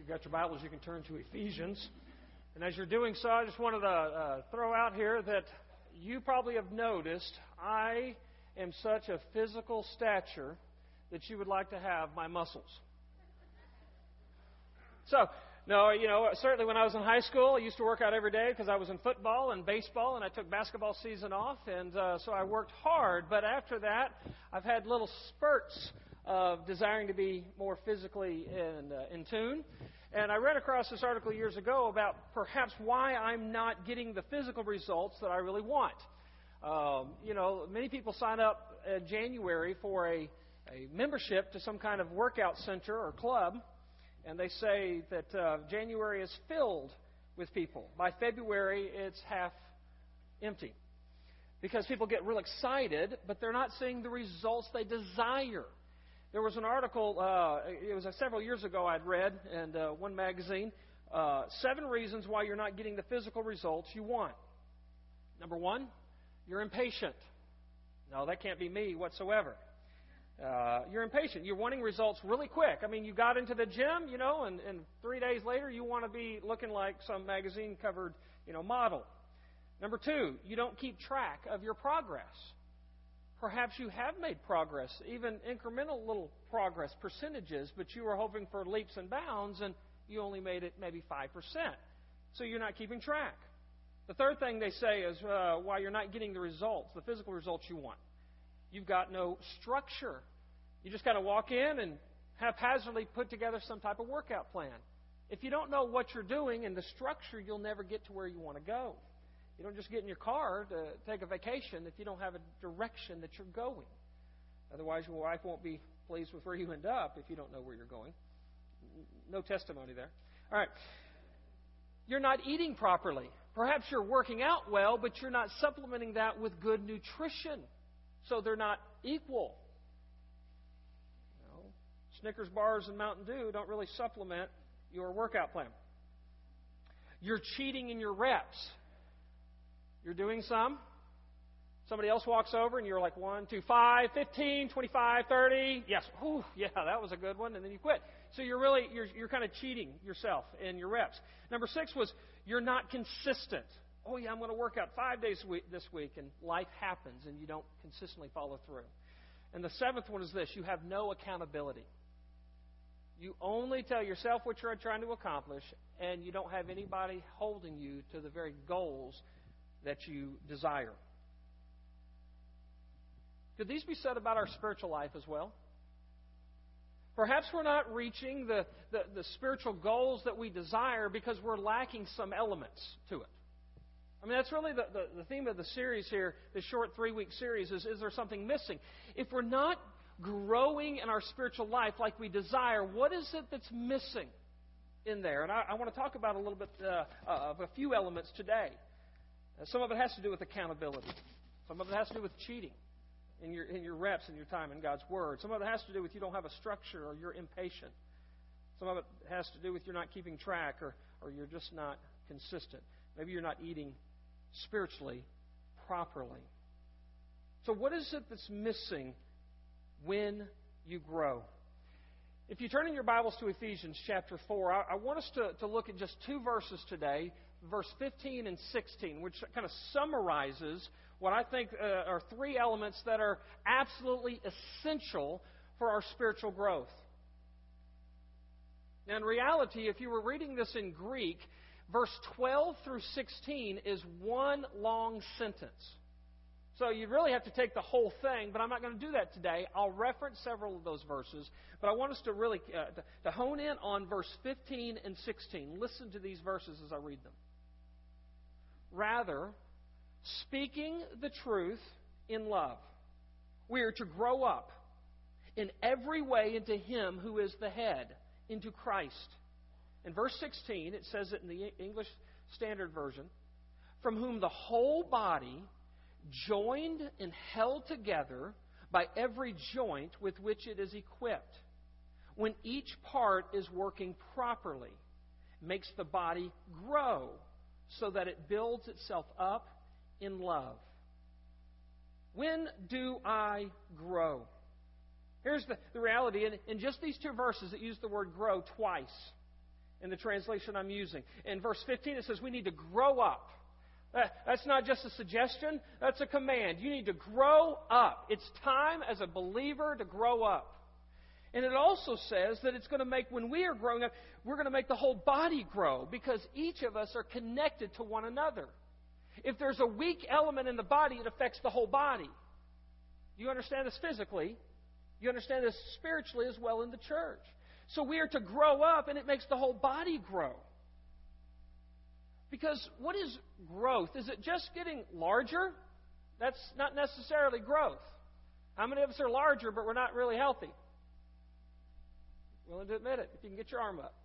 you've got your Bibles, you can turn to Ephesians. And as you're doing so, I just wanted to throw out here that you probably have noticed I am such a physical stature that you would like to have my muscles. So, no, certainly when I was in high school, I used to work out every day because I was in football and baseball, and I took basketball season off, and so I worked hard. But after that, I've had little spurts of desiring to be more physically in tune. And I read across this article years ago about perhaps why I'm not getting the physical results that I really want. Many people sign up in January for a membership to some kind of workout center or club, and they say that January is filled with people. By February, it's half empty because people get real excited, but they're not seeing the results they desire. There was an article, it was several years ago I'd read in one magazine, 7 reasons why you're not getting the physical results you want. Number 1, you're impatient. No, that can't be me whatsoever. You're impatient. You're wanting results really quick. I mean, you got into the gym, and 3 days later you want to be looking like some magazine-covered, model. Number 2, you don't keep track of your progress. Perhaps you have made progress, even incremental little progress percentages, but you were hoping for leaps and bounds, and you only made it maybe 5%. So you're not keeping track. The third thing they say is why you're not getting the results, the physical results you want. You've got no structure. You just kind of walk in and haphazardly put together some type of workout plan. If you don't know what you're doing and the structure, you'll never get to where you want to go. You don't just get in your car to take a vacation if you don't have a direction that you're going. Otherwise, your wife won't be pleased with where you end up if you don't know where you're going. No testimony there. All right. You're not eating properly. Perhaps you're working out well, but you're not supplementing that with good nutrition. So they're not equal. Snickers bars and Mountain Dew don't really supplement your workout plan. You're cheating in your reps. You're doing some. Somebody else walks over and you're like 1, 2, 5, 15, 25, 30. Yes, ooh, yeah, that was a good one, and then you quit. So you're kind of cheating yourself in your reps. Number 6 was you're not consistent. Oh yeah, I'm going to work out 5 days this week, and life happens and you don't consistently follow through. And the 7th one is this: you have no accountability. You only tell yourself what you're trying to accomplish, and you don't have anybody holding you to the very goals that you desire. Could these be said about our spiritual life as well? Perhaps we're not reaching the spiritual goals that we desire because we're lacking some elements to it. I mean, that's really the theme of the series here, this short 3-week series, is there something missing? If we're not growing in our spiritual life like we desire, what is it that's missing in there? And I want to talk about a little bit of a few elements today. Some of it has to do with accountability. Some of it has to do with cheating in your reps and your time in God's Word. Some of it has to do with you don't have a structure or you're impatient. Some of it has to do with you're not keeping track or you're just not consistent. Maybe you're not eating spiritually properly. So what is it that's missing when you grow? If you turn in your Bibles to Ephesians chapter 4, I want us to look at just 2 verses today, verse 15 and 16, which kind of summarizes what I think are 3 elements that are absolutely essential for our spiritual growth. Now, in reality, if you were reading this in Greek, verse 12 through 16 is one long sentence. So you really have to take the whole thing, but I'm not going to do that today. I'll reference several of those verses, but I want us to really to hone in on verse 15 and 16. Listen to these verses as I read them. Rather, speaking the truth in love, we are to grow up in every way into Him who is the head, into Christ. In verse 16, it says it in the English Standard Version, from whom the whole body, joined and held together by every joint with which it is equipped, when each part is working properly, makes the body grow so that it builds itself up in love. When do I grow? Here's the reality. In just these 2 verses, it used the word grow twice. in the translation I'm using. In verse 15, it says we need to grow up. That's not just a suggestion, that's a command. You need to grow up. It's time as a believer to grow up. And it also says that it's going to make, when we are growing up, we're going to make the whole body grow because each of us are connected to one another. If there's a weak element in the body, it affects the whole body. You understand this physically. You understand this spiritually as well in the church. So we are to grow up, and it makes the whole body grow. Because what is growth? Is it just getting larger? That's not necessarily growth. How many of us are larger, but we're not really healthy? Willing to admit it, if you can get your arm up.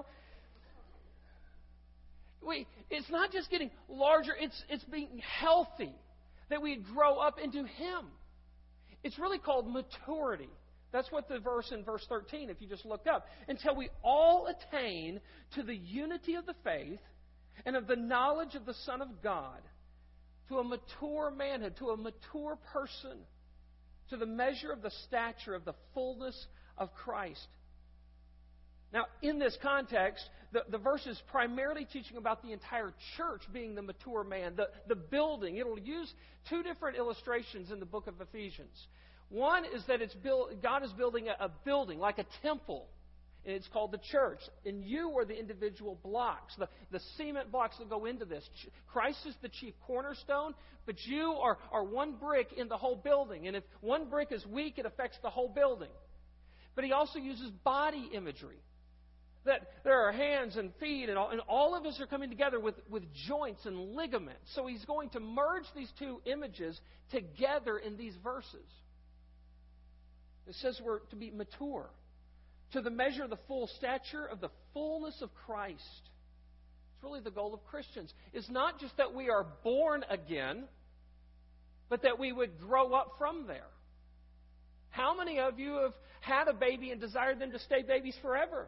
It's not just getting larger, it's being healthy. That we grow up into Him. It's really called maturity. That's what the verse in verse 13, if you just look up. Until we all attain to the unity of the faith and of the knowledge of the Son of God, to a mature manhood, to a mature person, to the measure of the stature of the fullness of Christ. Now, in this context, the verse is primarily teaching about the entire church being the mature man, the building. It'll use two different illustrations in the book of Ephesians. One is that God is building a building, like a temple, and it's called the church. And you are the individual blocks, the cement blocks that go into this. Christ is the chief cornerstone, but you are one brick in the whole building. And if one brick is weak, it affects the whole building. But he also uses body imagery. That there are hands and feet, and all of us are coming together with joints and ligaments. So he's going to merge these two images together in these verses. It says we're to be mature, to the measure of the full stature of the fullness of Christ. It's really the goal of Christians. It's not just that we are born again, but that we would grow up from there. How many of you have had a baby and desired them to stay babies forever?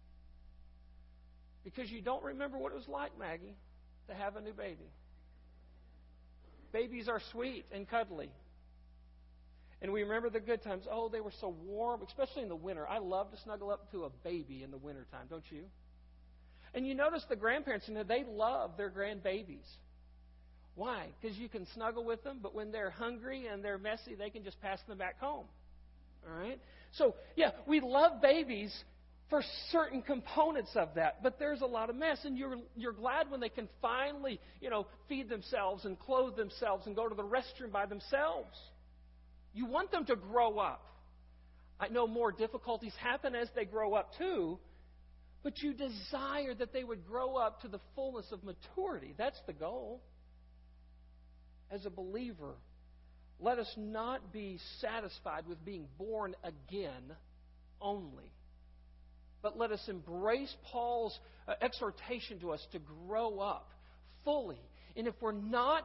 Because you don't remember what it was like, Maggie, to have a new baby. Babies are sweet and cuddly. And we remember the good times. Oh, they were so warm, especially in the winter. I love to snuggle up to a baby in the wintertime, don't you? And you notice the grandparents, they love their grandbabies. Why? Because you can snuggle with them, but when they're hungry and they're messy, they can just pass them back home. All right? So, yeah, we love babies for certain components of that, but there's a lot of mess, and you're glad when they can finally, feed themselves and clothe themselves and go to the restroom by themselves. You want them to grow up. I know more difficulties happen as they grow up too, but you desire that they would grow up to the fullness of maturity. That's the goal. As a believer, let us not be satisfied with being born again only, but let us embrace Paul's exhortation to us to grow up fully. And if we're not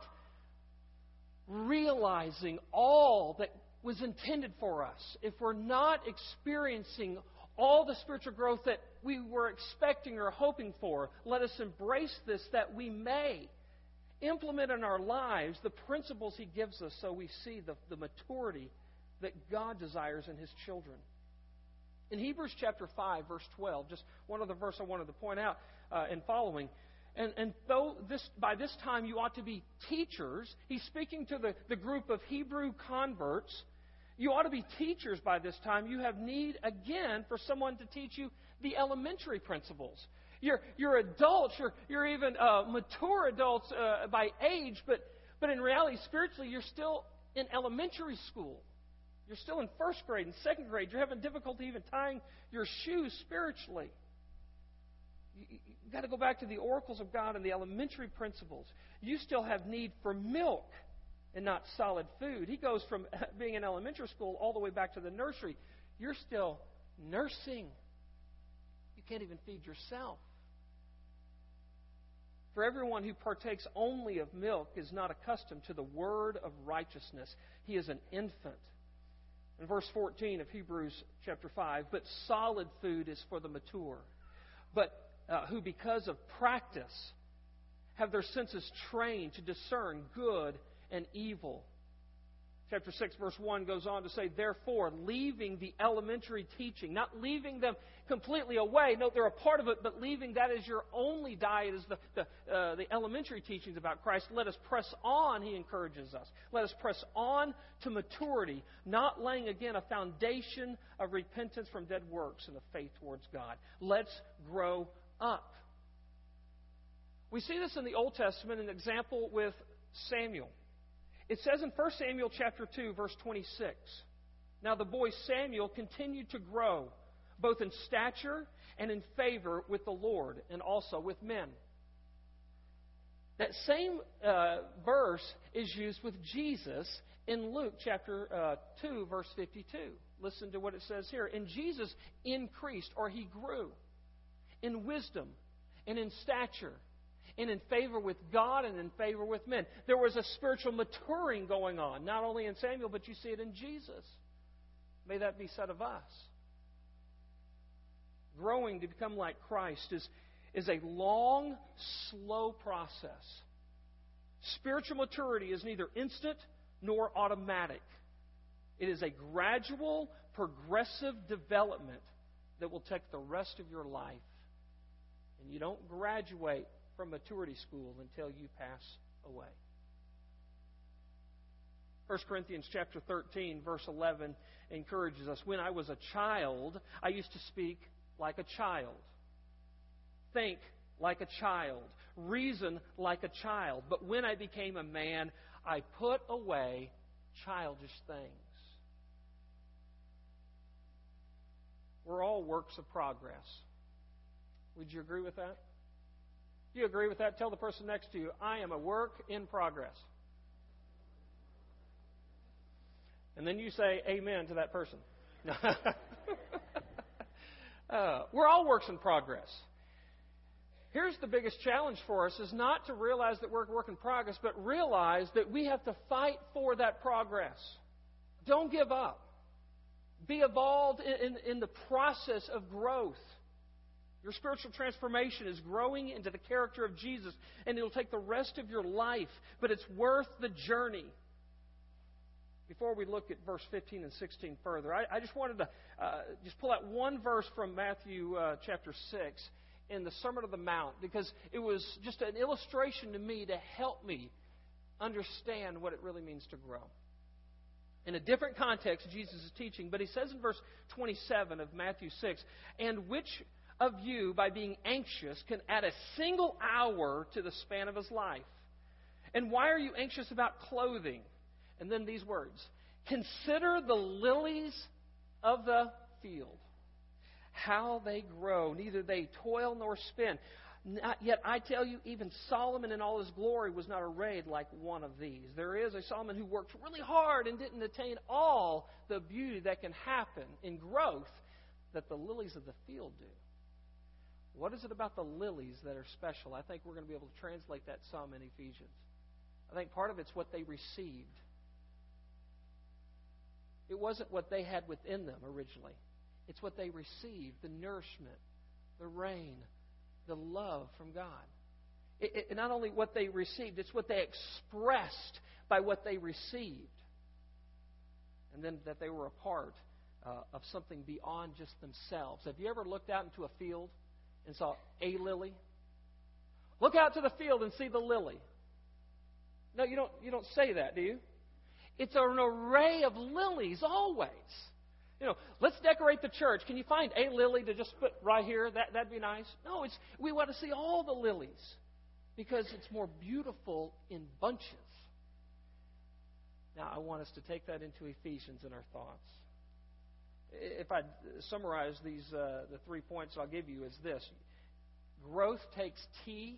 realizing all that was intended for us, if we're not experiencing all the spiritual growth that we were expecting or hoping for, let us embrace this that we may implement in our lives the principles He gives us so we see the maturity that God desires in His children. In Hebrews chapter 5, verse 12, just one other verse I wanted to point out in following. And though by this time you ought to be teachers, he's speaking to the group of Hebrew converts. You ought to be teachers by this time. You have need, again, for someone to teach you the elementary principles. You're adults. You're even mature adults by age, but in reality, spiritually, you're still in elementary school. You're still in first grade and second grade. You're having difficulty even tying your shoes spiritually. You've got to go back to the oracles of God and the elementary principles. You still have need for milk and not solid food. He goes from being in elementary school all the way back to the nursery. You're still nursing. You can't even feed yourself. For everyone who partakes only of milk is not accustomed to the word of righteousness. He is an infant. In verse 14 of Hebrews chapter 5, but solid food is for the mature, but who because of practice have their senses trained to discern good and evil. Chapter 6, verse 1 goes on to say, therefore, leaving the elementary teaching, not leaving them completely away. No, they're a part of it, but leaving that as your only diet is the elementary teachings about Christ. Let us press on, he encourages us. Let us press on to maturity, not laying again a foundation of repentance from dead works and of faith towards God. Let's grow up. We see this in the Old Testament, an example with Samuel. It says in 1 Samuel chapter 2, verse 26, now the boy Samuel continued to grow, both in stature and in favor with the Lord and also with men. That same verse is used with Jesus in Luke chapter 2, verse 52. Listen to what it says here. And Jesus increased, or he grew, in wisdom and in stature, and in favor with God and in favor with men. There was a spiritual maturing going on, not only in Samuel, but you see it in Jesus. May that be said of us. Growing to become like Christ is a long, slow process. Spiritual maturity is neither instant nor automatic. It is a gradual, progressive development that will take the rest of your life. And you don't graduate from maturity school until you pass away. 1 Corinthians chapter 13, verse 11 encourages us. When I was a child, I used to speak like a child, think like a child, reason like a child. But when I became a man, I put away childish things. We're all works of progress. Would you agree with that? Do you agree with that? Tell the person next to you, I am a work in progress. And then you say amen to that person. We're all works in progress. Here's the biggest challenge for us is not to realize that we're a work in progress, but realize that we have to fight for that progress. Don't give up. Be involved in the process of growth. Your spiritual transformation is growing into the character of Jesus, and it'll take the rest of your life, but it's worth the journey. Before we look at verse 15 and 16 further, I just wanted to just pull out one verse from Matthew chapter 6 in the Sermon on the Mount, because it was just an illustration to me to help me understand what it really means to grow. In a different context, Jesus is teaching, but he says in verse 27 of Matthew 6, and which of you, by being anxious, can add a single hour to the span of his life? And why are you anxious about clothing? And then these words, consider the lilies of the field, how they grow. Neither they toil nor spin. Yet I tell you, even Solomon in all his glory was not arrayed like one of these. There is a Solomon who worked really hard and didn't attain all the beauty that can happen in growth that the lilies of the field do. What is it about the lilies that are special? I think we're going to be able to translate that some in Ephesians. I think part of it's what they received. It wasn't what they had within them originally. It's what they received, the nourishment, the rain, the love from God. It not only what they received, it's what they expressed by what they received. And then that they were a part of something beyond just themselves. Have you ever looked out into a field and saw a lily? Look out to the field and see the lily. No, you don't say that, do you? It's an array of lilies always. You know, let's decorate the church. Can you find a lily to just put right here? That'd be nice. No, we want to see all the lilies because it's more beautiful in bunches. Now, I want us to take that into Ephesians in our thoughts. If I summarize these, the 3 points I'll give you is this. Growth takes TLC.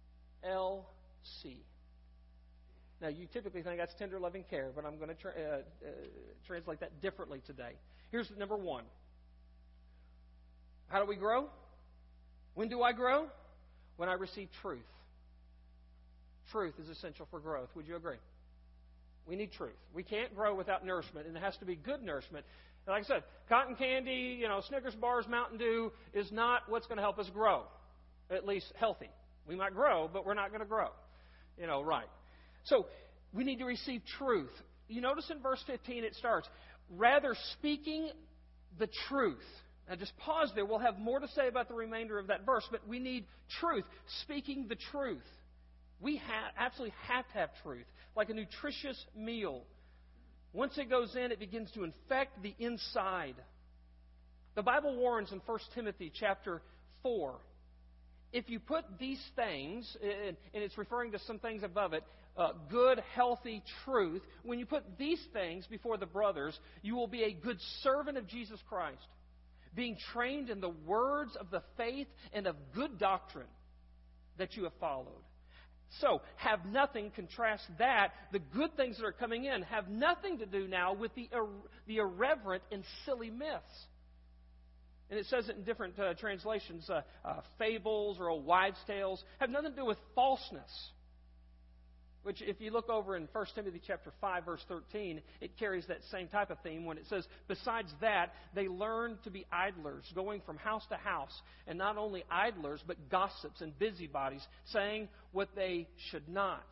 Now, you typically think that's tender, loving care, but I'm going to translate that differently today. Here's number 1. How do we grow? When do I grow? When I receive truth. Truth is essential for growth. Would you agree? We need truth. We can't grow without nourishment, and it has to be good nourishment. And like I said, cotton candy, Snickers bars, Mountain Dew is not what's going to help us grow, at least healthy. We might grow, but we're not going to grow. Right. So we need to receive truth. you notice in verse 15 it starts, rather speaking the truth. Now just pause there. We'll have more to say about the remainder of that verse, but we need truth. Speaking the truth. We absolutely have to have truth, like a nutritious meal. Once it goes in, it begins to infect the inside. The Bible warns in 1 Timothy chapter 4, if you put these things, and it's referring to some things above it, good, healthy truth, when you put these things before the brothers, you will be a good servant of Jesus Christ, being trained in the words of the faith and of good doctrine that you have followed. So, have nothing, contrast that, the good things that are coming in, have nothing to do now with the irreverent and silly myths. And it says it in different translations, fables or old wives' tales, have nothing to do with falseness. Which, if you look over in 1 Timothy chapter 5, verse 13, it carries that same type of theme when it says, besides that, they learn to be idlers, going from house to house, and not only idlers, but gossips and busybodies, saying what they should not.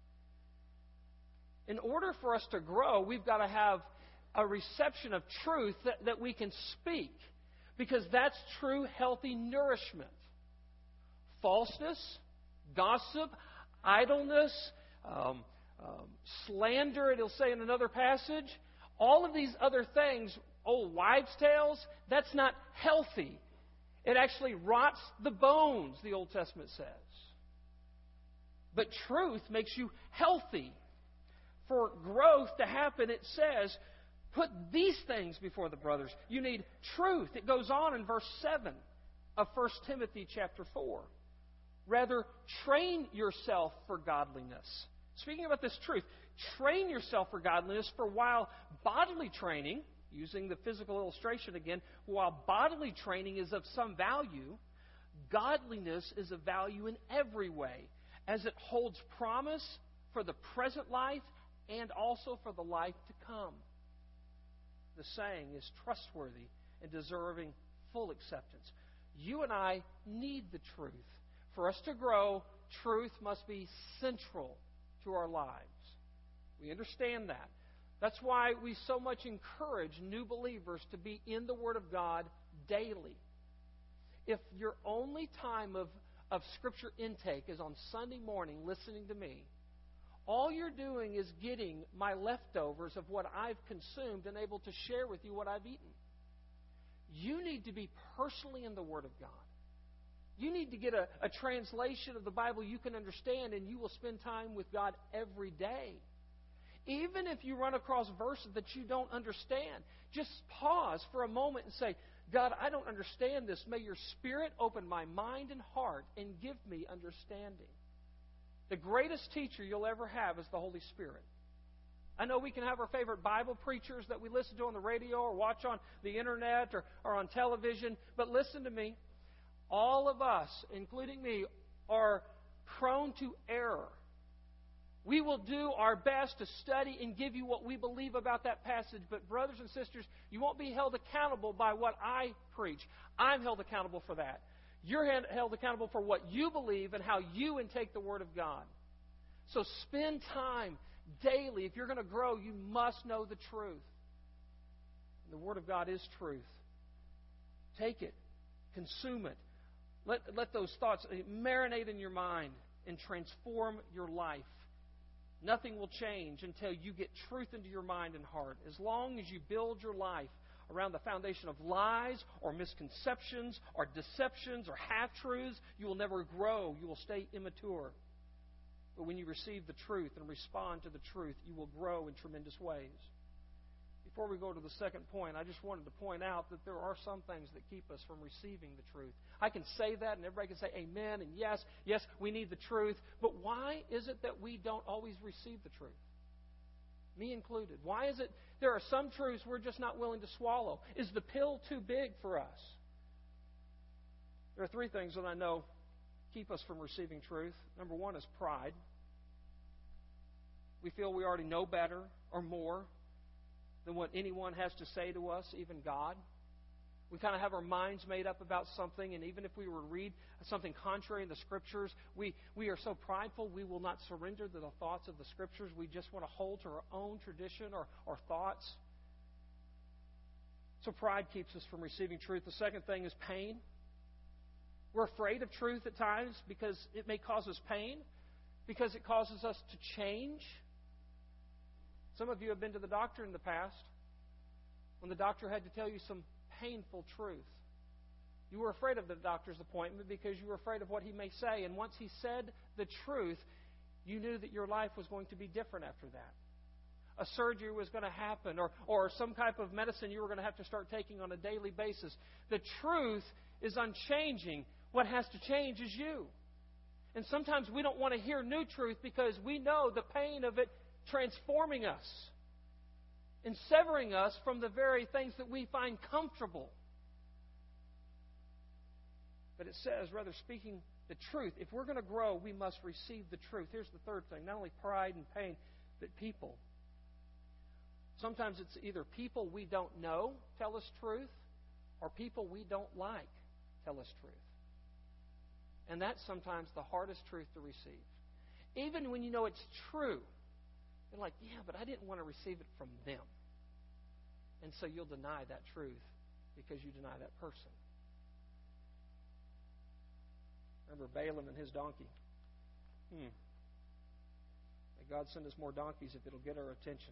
In order for us to grow, we've got to have a reception of truth that we can speak, because that's true, healthy nourishment. Falseness, gossip, idleness, slander, it'll say in another passage. All of these other things, old wives' tales, that's not healthy. It actually rots the bones, the Old Testament says. But truth makes you healthy. For growth to happen, it says, put these things before the brothers. You need truth. It goes on in verse 7 of 1 Timothy chapter 4. Rather, train yourself for godliness. Speaking about this truth, train yourself for godliness, for while bodily training, using the physical illustration again, while bodily training is of some value, godliness is of value in every way, as it holds promise for the present life and also for the life to come. The saying is trustworthy and deserving full acceptance. You and I need the truth. For us to grow, truth must be central to our lives. We understand that. That's why we so much encourage new believers to be in the Word of God daily. If your only time of Scripture intake is on Sunday morning listening to me, all you're doing is getting my leftovers of what I've consumed and able to share with you what I've eaten. You need to be personally in the Word of God. You need to get a translation of the Bible you can understand, and you will spend time with God every day. Even if you run across verses that you don't understand, just pause for a moment and say, God, I don't understand this. May your Spirit open my mind and heart and give me understanding. The greatest teacher you'll ever have is the Holy Spirit. I know we can have our favorite Bible preachers that we listen to on the radio or watch on the internet or on television, but listen to me. All of us, including me, are prone to error. We will do our best to study and give you what we believe about that passage, but brothers and sisters, you won't be held accountable by what I preach. I'm held accountable for that. You're held accountable for what you believe and how you intake the Word of God. So spend time daily. If you're going to grow, you must know the truth. The Word of God is truth. Take it. Consume it. Let those thoughts marinate in your mind and transform your life. Nothing will change until you get truth into your mind and heart. As long as you build your life around the foundation of lies or misconceptions or deceptions or half-truths, you will never grow. You will stay immature. But when you receive the truth and respond to the truth, you will grow in tremendous ways. Before we go to the second point, I just wanted to point out that there are some things that keep us from receiving the truth. I can say that, and everybody can say amen, and yes, we need the truth. But why is it that we don't always receive the truth? Me included. Why is it there are some truths we're just not willing to swallow? Is the pill too big for us? There are three things that I know keep us from receiving truth. Number one is pride. We feel we already know better or more than what anyone has to say to us, even God. We kind of have our minds made up about something, and even if we were to read something contrary in the Scriptures, we are so prideful we will not surrender to the thoughts of the Scriptures. We just want to hold to our own tradition or thoughts. So pride keeps us from receiving truth. The second thing is pain. We're afraid of truth at times because it may cause us pain, because it causes us to change. Some of you have been to the doctor in the past when the doctor had to tell you some painful truth. You were afraid of the doctor's appointment because you were afraid of what he may say. And once he said the truth, you knew that your life was going to be different after that. A surgery was going to happen, or some type of medicine you were going to have to start taking on a daily basis. The truth is unchanging. What has to change is you. And sometimes we don't want to hear new truth because we know the pain of it transforming us and severing us from the very things that we find comfortable. But it says, rather, speaking the truth. If we're going to grow, we must receive the truth. Here's the third thing. Not only pride and pain, but people. Sometimes it's either people we don't know tell us truth, or people we don't like tell us truth. And that's sometimes the hardest truth to receive. Even when you know it's true, you're like, yeah, but I didn't want to receive it from them. And so you'll deny that truth because you deny that person. Remember Balaam and his donkey. May God send us more donkeys if it'll get our attention.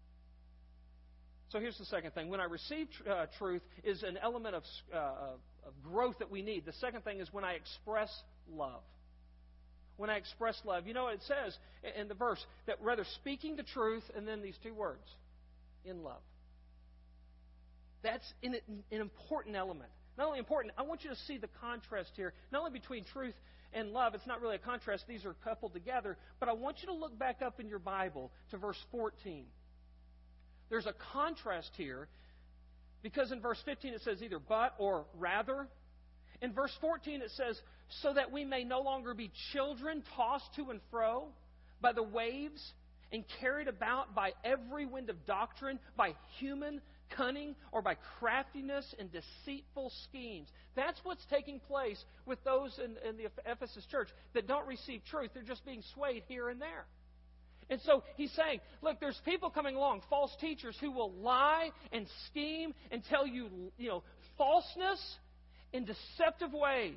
So here's the second thing. When I receive truth is an element of growth that we need. The second thing is when I express love. When I express love. You know, it says in the verse that rather speaking the truth and then these two words, in love. That's an important element. Not only important, I want you to see the contrast here, not only between truth and love. It's not really a contrast. These are coupled together. But I want you to look back up in your Bible to verse 14. There's a contrast here because in verse 15 it says either but or rather. In verse 14 it says, so that we may no longer be children tossed to and fro by the waves and carried about by every wind of doctrine, by human cunning or by craftiness and deceitful schemes. That's what's taking place with those in the Ephesus church that don't receive truth. They're just being swayed here and there. And so he's saying, look, there's people coming along, false teachers, who will lie and scheme and tell you, falseness in deceptive ways.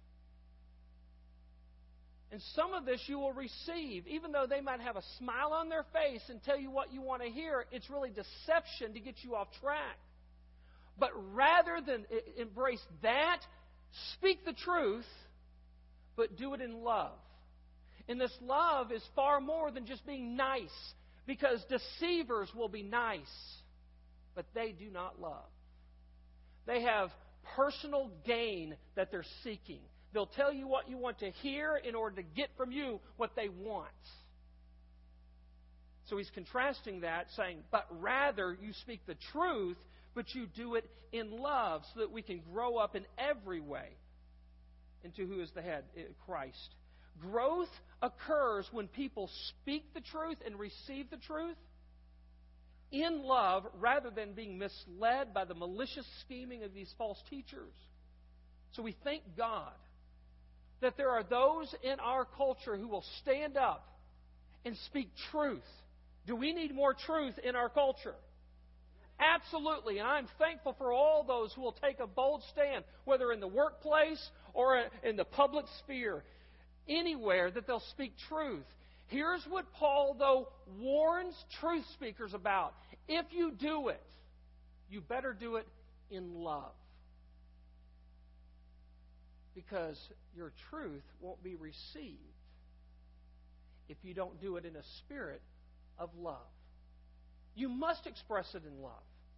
And some of this you will receive, even though they might have a smile on their face and tell you what you want to hear, it's really deception to get you off track. But rather than embrace that, speak the truth, but do it in love. And this love is far more than just being nice, because deceivers will be nice, but they do not love. They have personal gain that they're seeking. They'll tell you what you want to hear in order to get from you what they want. So he's contrasting that, saying, but rather you speak the truth, but you do it in love, so that we can grow up in every way into who is the head, Christ. Growth occurs when people speak the truth and receive the truth in love, rather than being misled by the malicious scheming of these false teachers. So we thank God that there are those in our culture who will stand up and speak truth. Do we need more truth in our culture? Absolutely. And I'm thankful for all those who will take a bold stand, whether in the workplace or in the public sphere, anywhere that they'll speak truth. Here's what Paul, though, warns truth speakers about. If you do it, you better do it in love. Because your truth won't be received if you don't do it in a spirit of love. You must express it in love.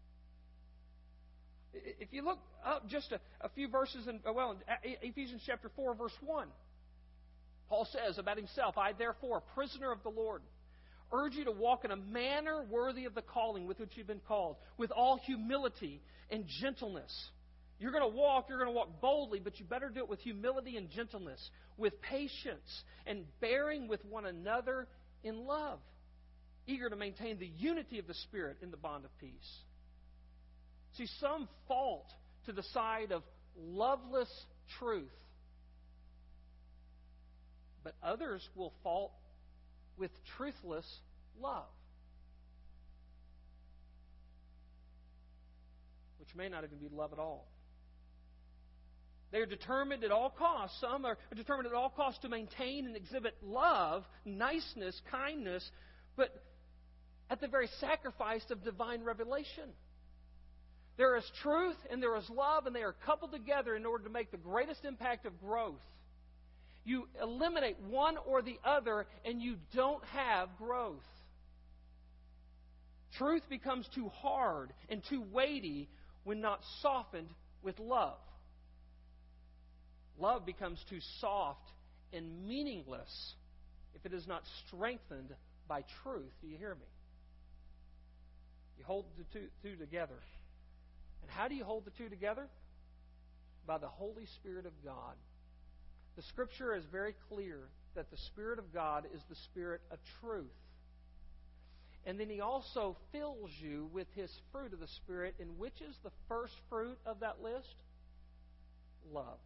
If you look up just a few verses in Ephesians chapter 4, verse 1, Paul says about himself, I therefore, a prisoner of the Lord, urge you to walk in a manner worthy of the calling with which you've been called, with all humility and gentleness. You're going to walk boldly, but you better do it with humility and gentleness, with patience and bearing with one another in love, eager to maintain the unity of the Spirit in the bond of peace. See, some fault to the side of loveless truth. But others will fault with truthless love, which may not even be love at all. They are determined at all costs. Some are determined at all costs to maintain and exhibit love, niceness, kindness, but at the very sacrifice of divine revelation. There is truth and there is love, and they are coupled together in order to make the greatest impact of growth. You eliminate one or the other, and you don't have growth. Truth becomes too hard and too weighty when not softened with love. Love becomes too soft and meaningless if it is not strengthened by truth. Do you hear me? You hold the two together. And how do you hold the two together? By the Holy Spirit of God. The Scripture is very clear that the Spirit of God is the Spirit of truth. And then He also fills you with His fruit of the Spirit. And which is the first fruit of that list? Love.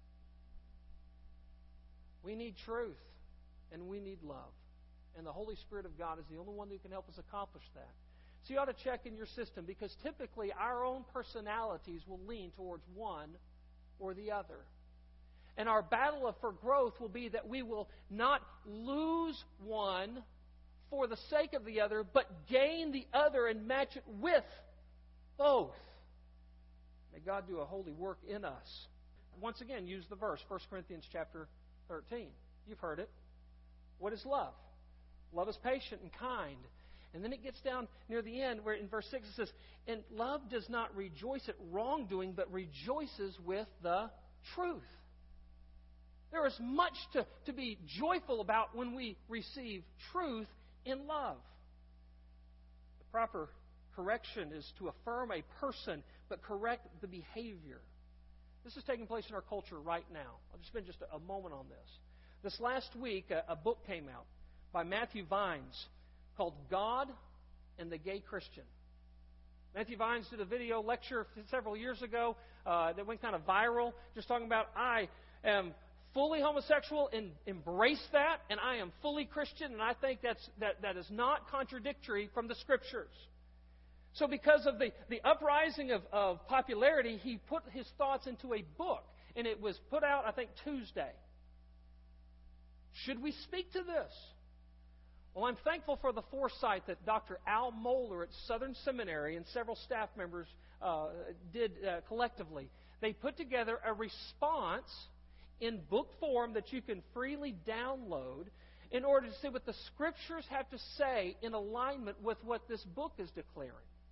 We need truth, and we need love. And the Holy Spirit of God is the only one who can help us accomplish that. So you ought to check in your system, because typically our own personalities will lean towards one or the other. And our battle for growth will be that we will not lose one for the sake of the other, but gain the other and match it with both. May God do a holy work in us. Once again, use the verse, 1 Corinthians chapter 13. You've heard it. What is love? Love is patient and kind. And then it gets down near the end where in verse 6 it says, and love does not rejoice at wrongdoing, but rejoices with the truth. There is much to be joyful about when we receive truth in love. The proper correction is to affirm a person, but correct the behavior. This is taking place in our culture right now. I'll just spend just a moment on this. This last week, a book came out by Matthew Vines called God and the Gay Christian. Matthew Vines did a video lecture several years ago that went kind of viral, just talking about, I am fully homosexual and embrace that, and I am fully Christian, and I think that is not contradictory from the Scriptures. So because of the uprising of popularity, he put his thoughts into a book, and it was put out, I think, Tuesday. Should we speak to this? Well, I'm thankful for the foresight that Dr. Al Mohler at Southern Seminary and several staff members did collectively. They put together a response in book form that you can freely download in order to see what the Scriptures have to say in alignment with what this book is declaring.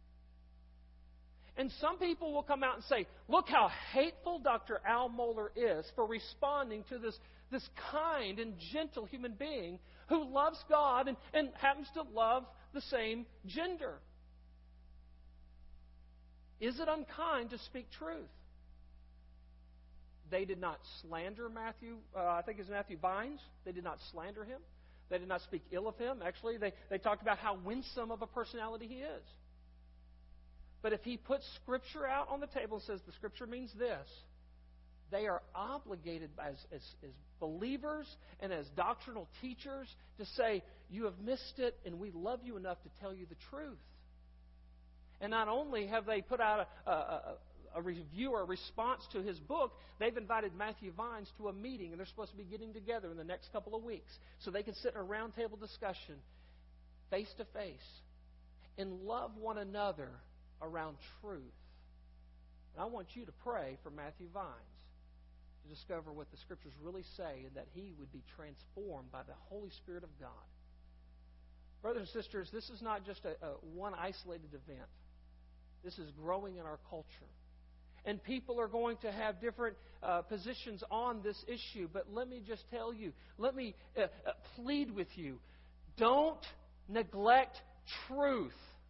And some people will come out and say, look how hateful Dr. Al Mohler is for responding to this kind and gentle human being who loves God and happens to love the same gender. Is it unkind to speak truth? They did not slander Matthew, I think it's Matthew Vines. They did not slander him. They did not speak ill of him. Actually, they talked about how winsome of a personality he is. But if he puts Scripture out on the table and says the Scripture means this, they are obligated as believers and as doctrinal teachers to say, you have missed it, and we love you enough to tell you the truth. And not only have they put out a review or a response to his book, they've invited Matthew Vines to a meeting, and they're supposed to be getting together in the next couple of weeks so they can sit in a roundtable discussion face to face and love one another around truth. And I want you to pray for Matthew Vines to discover what the Scriptures really say and that he would be transformed by the Holy Spirit of God. Brothers and sisters, this is not just a one isolated event. This is growing in our culture. And people are going to have different positions on this issue. But let me just tell you, let me plead with you, don't neglect truth.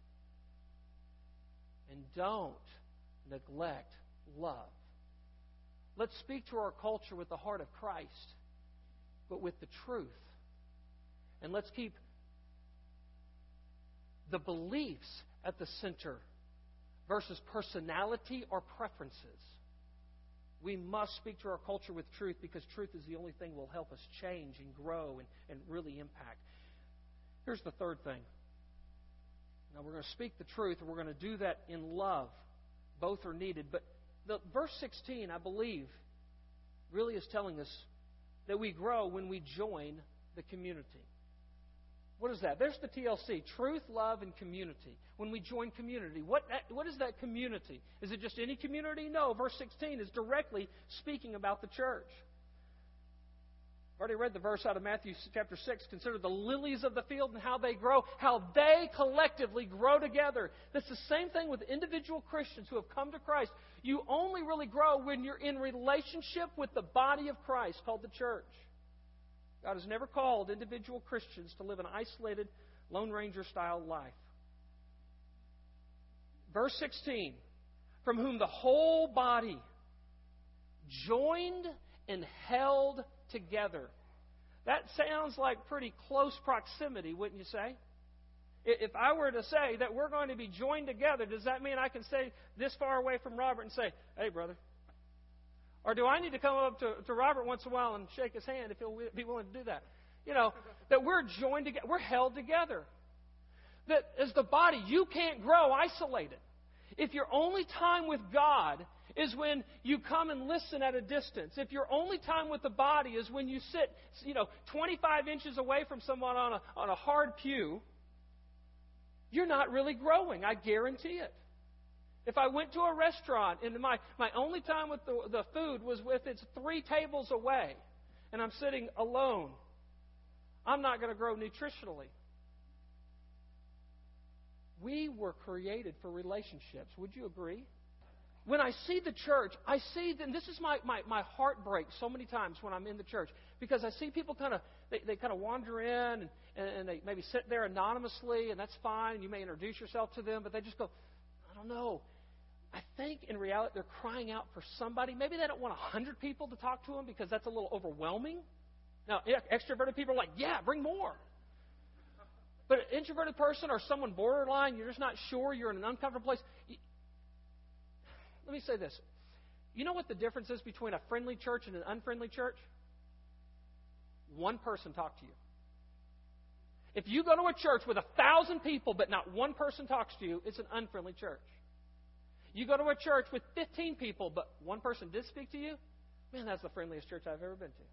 And don't neglect love. Let's speak to our culture with the heart of Christ, but with the truth. And let's keep the beliefs at the center versus personality or preferences. We must speak to our culture with truth because truth is the only thing that will help us change and grow and really impact. Here's the third thing. Now, we're going to speak the truth, and we're going to do that in love. Both are needed. But verse 16, I believe, really is telling us that we grow when we join the community. What is that? There's the TLC, truth, love, and community. When we join community, what is that community? Is it just any community? No, verse 16 is directly speaking about the church. I've already read the verse out of Matthew chapter 6. Consider the lilies of the field and how they grow, how they collectively grow together. That's the same thing with individual Christians who have come to Christ. You only really grow when you're in relationship with the body of Christ called the church. God has never called individual Christians to live an isolated, Lone Ranger-style life. Verse 16, from whom the whole body, joined and held together. That sounds like pretty close proximity, wouldn't you say? If I were to say that we're going to be joined together, does that mean I can stay this far away from Robert and say, hey, brother? Or do I need to come up to Robert once in a while and shake his hand if he'll be willing to do that? You know, that we're joined together. We're held together. That as the body, you can't grow isolated. If your only time with God is when you come and listen at a distance, if your only time with the body is when you sit, 25 inches away from someone on a hard pew, you're not really growing. I guarantee it. If I went to a restaurant and my only time with the food was with it's 3 tables away and I'm sitting alone, I'm not going to grow nutritionally. We were created for relationships. Would you agree? When I see the church, I see, and this is my heart breaks so many times when I'm in the church, because I see people they kind of wander in and they maybe sit there anonymously, and that's fine, and you may introduce yourself to them, but they just go, I don't know. I think in reality they're crying out for somebody. Maybe they don't want 100 people to talk to them because that's a little overwhelming. Now, extroverted people are like, yeah, bring more. But an introverted person or someone borderline, you're just not sure, you're in an uncomfortable place. Let me say this. You know what the difference is between a friendly church and an unfriendly church? One person talks to you. If you go to a church with 1,000 people but not one person talks to you, it's an unfriendly church. You go to a church with 15 people but one person did speak to you, man, that's the friendliest church I've ever been to.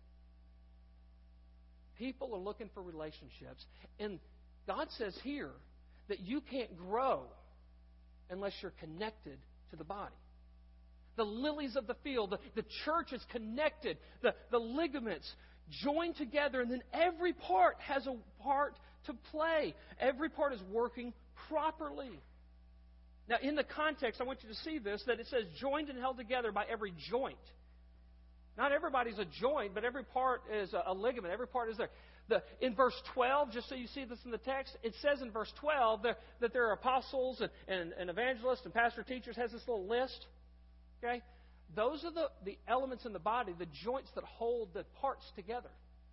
People are looking for relationships. And God says here that you can't grow unless you're connected to the body. The lilies of the field, the church is connected, the ligaments joined together, and then every part has a part to play. Every part is working properly. Now, in the context, I want you to see this, that it says joined and held together by every joint. Not everybody's a joint, but every part is a ligament. Every part is there. In verse 12, just so you see this in the text, it says in verse 12 that there are apostles and evangelists and pastor teachers, has this little list. Okay? Those are the elements in the body, the joints that hold the parts together.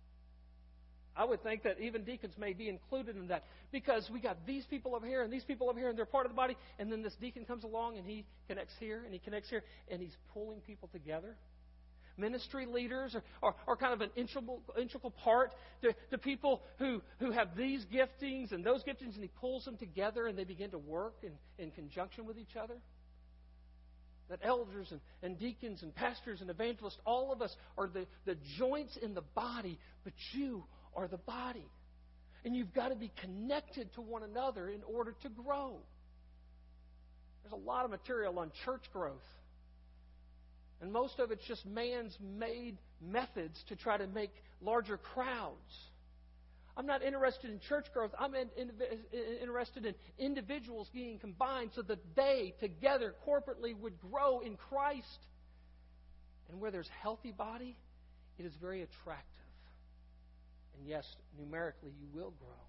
I would think that even deacons may be included in that because we got these people over here and these people over here and they're part of the body, and then this deacon comes along and he connects here and he connects here and he's pulling people together. Ministry leaders are kind of an integral part to people who have these giftings and those giftings, and he pulls them together and they begin to work in conjunction with each other. That elders and deacons and pastors and evangelists, all of us are the joints in the body, but you are the body. And you've got to be connected to one another in order to grow. There's a lot of material on church growth. And most of it's just man's made methods to try to make larger crowds. I'm not interested in church growth. I'm interested in individuals being combined so that they together corporately would grow in Christ. And where there's healthy body, it is very attractive. And yes, numerically you will grow.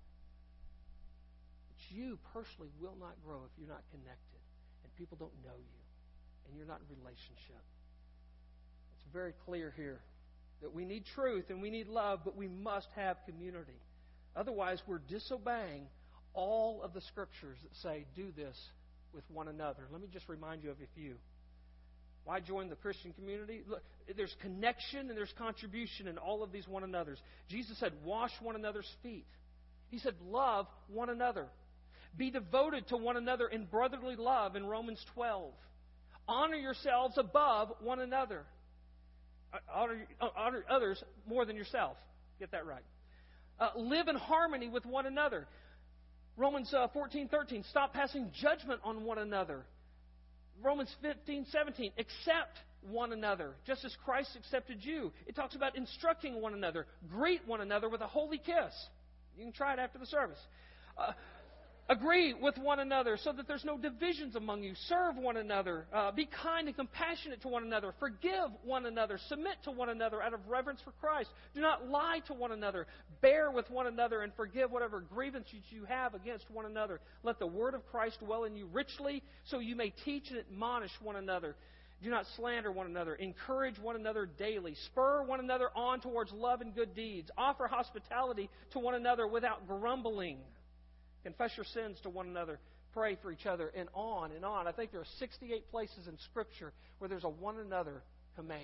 But you personally will not grow if you're not connected and people don't know you and you're not in relationship. It's very clear here that we need truth and we need love, but we must have community. Otherwise, we're disobeying all of the Scriptures that say, do this with one another. Let me just remind you of a few. Why join the Christian community? Look, there's connection and there's contribution in all of these one another's. Jesus said, wash one another's feet. He said, love one another. Be devoted to one another in brotherly love in Romans 12. Honor yourselves above one another. Honor others more than yourself. Get that right. Live in harmony with one another. Romans 14:13. Stop passing judgment on one another. Romans 15:17. Accept one another, just as Christ accepted you. It talks about instructing one another. Greet one another with a holy kiss. You can try it after the service. Agree with one another so that there's no divisions among you. Serve one another. Be kind and compassionate to one another. Forgive one another. Submit to one another out of reverence for Christ. Do not lie to one another. Bear with one another and forgive whatever grievances you have against one another. Let the word of Christ dwell in you richly so you may teach and admonish one another. Do not slander one another. Encourage one another daily. Spur one another on towards love and good deeds. Offer hospitality to one another without grumbling. Confess your sins to one another. Pray for each other, and on and on. I think there are 68 places in Scripture where there's a one another command.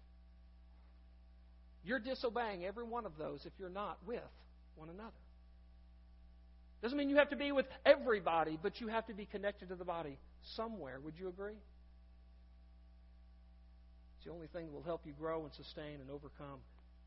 You're disobeying every one of those if you're not with one another. Doesn't mean you have to be with everybody, but you have to be connected to the body somewhere. Would you agree? It's the only thing that will help you grow and sustain and overcome.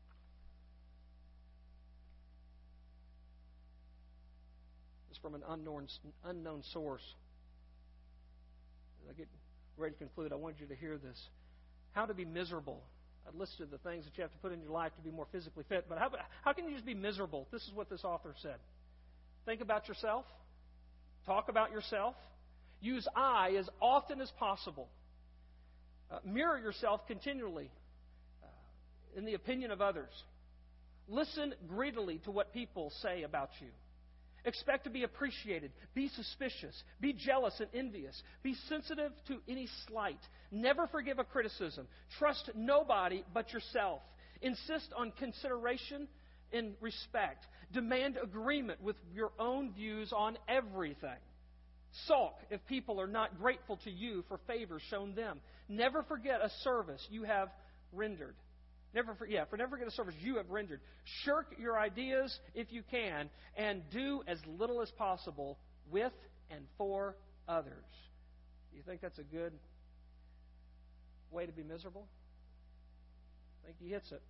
From an unknown source. As I get ready to conclude, I want you to hear this. How to be miserable. I listed the things that you have to put in your life to be more physically fit, but how can you just be miserable? This is what this author said. Think about yourself. Talk about yourself. Use I as often as possible. Mirror yourself continually in the opinion of others. Listen greedily to what people say about you. Expect to be appreciated. Be suspicious. Be jealous and envious. Be sensitive to any slight. Never forgive a criticism. Trust nobody but yourself. Insist on consideration and respect. Demand agreement with your own views on everything. Sulk if people are not grateful to you for favors shown them. Never forget a service you have rendered. Never forget a service you have rendered. Shirk your ideas if you can, and do as little as possible with and for others. Do you think that's a good way to be miserable? I think he hits it.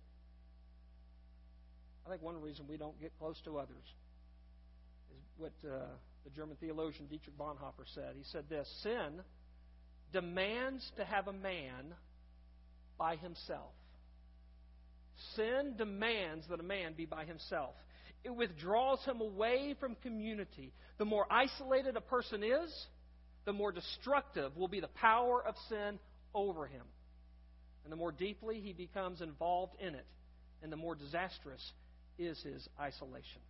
I think one reason we don't get close to others is what the German theologian Dietrich Bonhoeffer said. He said this: sin demands to have a man by himself. Sin demands that a man be by himself. It withdraws him away from community. The more isolated a person is, the more destructive will be the power of sin over him. And the more deeply he becomes involved in it, and the more disastrous is his isolation.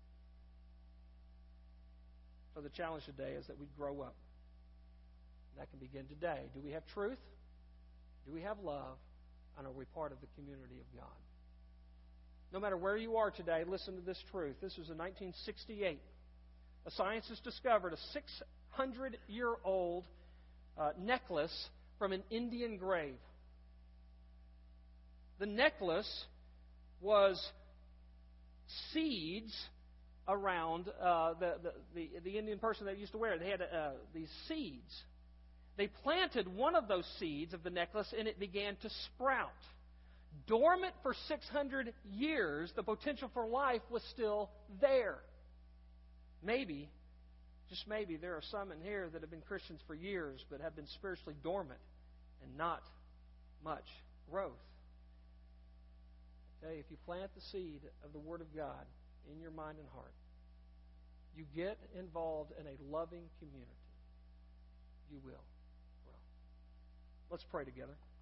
So the challenge today is that we grow up. That can begin today. Do we have truth? Do we have love? And are we part of the community of God? No matter where you are today, listen to this truth. This was in 1968. A scientist discovered a 600-year-old necklace from an Indian grave. The necklace was seeds around the Indian person that used to wear it. They had these seeds. They planted one of those seeds of the necklace, and it began to sprout. Dormant for 600 years, the potential for life was still there. Maybe, just maybe, there are some in here that have been Christians for years but have been spiritually dormant and not much growth. I tell you, if you plant the seed of the Word of God in your mind and heart, you get involved in a loving community, you will. Let's pray together.